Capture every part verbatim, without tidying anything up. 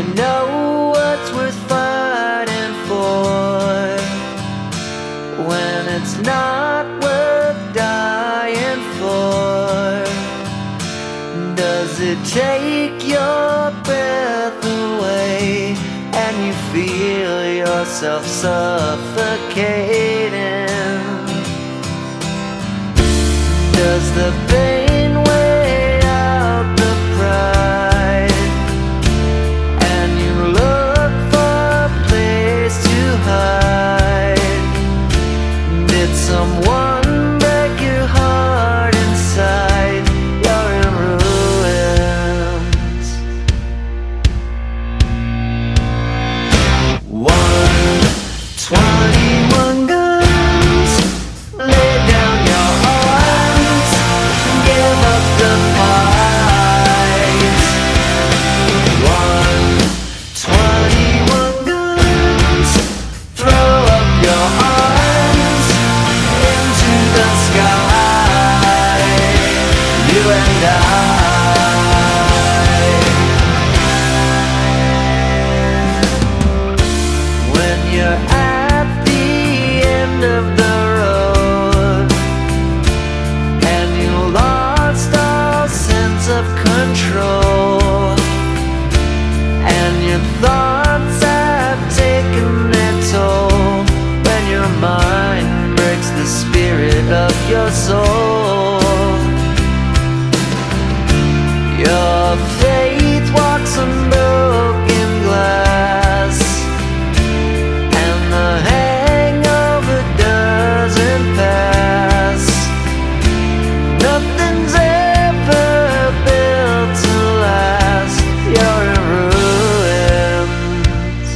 know what's worth fighting for when it's not worth dying for? Does it take your breath away and you feel yourself suffocating? Does the pain weigh out the pride and you look for a place to hide? Did someone break your heart inside? You're in ruins. One twenty-one guns, lay down your arms, give up the fight. One twenty-one guns, throw up your arms into the sky, you and I. When you're at the end of the road and you lost all sense of control and your thoughts have taken their toll, when your mind breaks the spirit of your soul, your faith walks on broken glass and the hangover doesn't pass. Nothing's ever built to last. You're in ruins.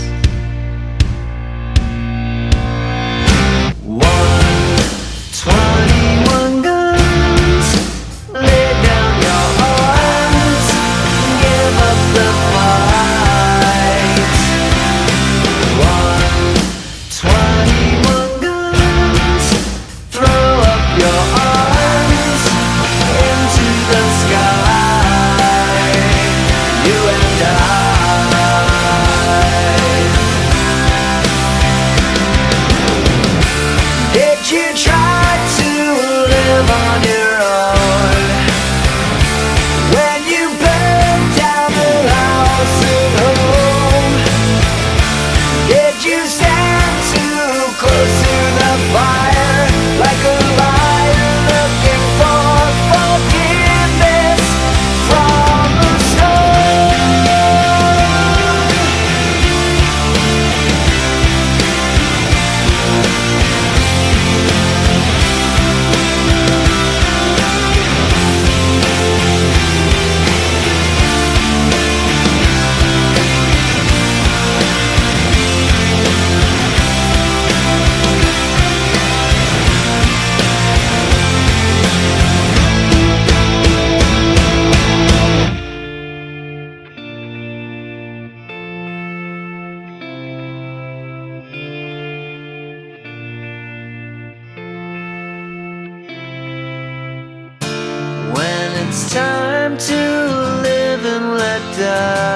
One twenty-one guns, lay down your arms, give up the fight. One twenty-one guns, throw up your arms into the sky, you and I. Did you try to live on your own when you burned down the house at home? Did you stand too close to the fire like a liar looking for forgiveness from the stone? When it's time to live and let die,